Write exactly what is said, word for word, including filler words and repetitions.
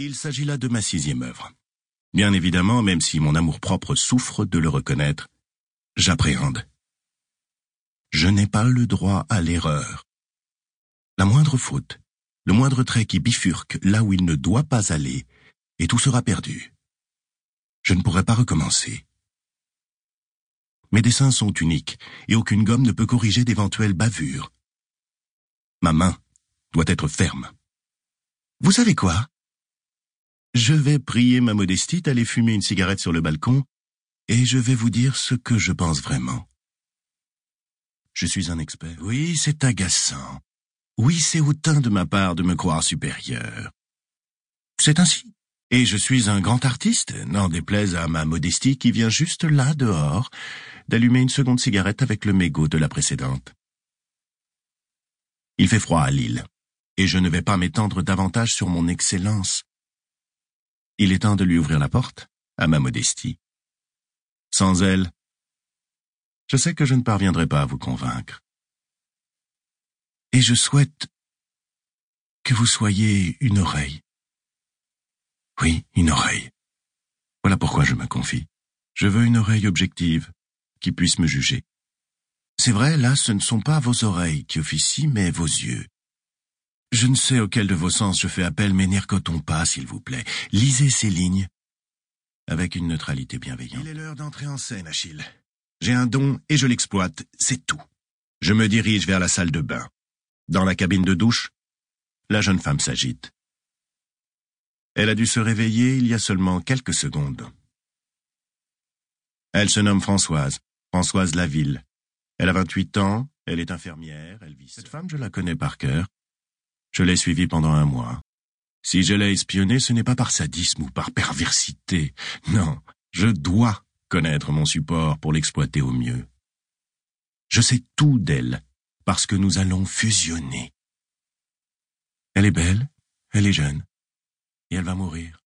Il s'agit là de ma sixième œuvre. Bien évidemment, même si mon amour-propre souffre de le reconnaître, j'appréhende. Je n'ai pas le droit à l'erreur. La moindre faute, le moindre trait qui bifurque là où il ne doit pas aller, et tout sera perdu. Je ne pourrai pas recommencer. Mes dessins sont uniques, et aucune gomme ne peut corriger d'éventuelles bavures. Ma main doit être ferme. Vous savez quoi? Je vais prier ma modestie d'aller fumer une cigarette sur le balcon, et je vais vous dire ce que je pense vraiment. Je suis un expert. Oui, c'est agaçant. Oui, c'est hautain de ma part de me croire supérieur. C'est ainsi. Et je suis un grand artiste, n'en déplaise à ma modestie qui vient juste là, dehors, d'allumer une seconde cigarette avec le mégot de la précédente. Il fait froid à Lille, et je ne vais pas m'étendre davantage sur mon excellence. Il est temps de lui ouvrir la porte, à ma modestie. Sans elle, je sais que je ne parviendrai pas à vous convaincre. Et je souhaite que vous soyez une oreille. Oui, une oreille. Voilà pourquoi je me confie. Je veux une oreille objective, qui puisse me juger. C'est vrai, là, ce ne sont pas vos oreilles qui officient, mais vos yeux. Je ne sais auquel de vos sens je fais appel, mais n'ercotons pas, s'il vous plaît. Lisez ces lignes avec une neutralité bienveillante. Il est l'heure d'entrer en scène, Achille. J'ai un don et je l'exploite, c'est tout. Je me dirige vers la salle de bain. Dans la cabine de douche, la jeune femme s'agite. Elle a dû se réveiller il y a seulement quelques secondes. Elle se nomme Françoise, Françoise Laville. Elle a vingt-huit ans, elle est infirmière, elle vit seule. Cette femme, je la connais par cœur. Je l'ai suivie pendant un mois. Si je l'ai espionnée, ce n'est pas par sadisme ou par perversité. Non, je dois connaître mon support pour l'exploiter au mieux. Je sais tout d'elle, parce que nous allons fusionner. Elle est belle, elle est jeune, et elle va mourir.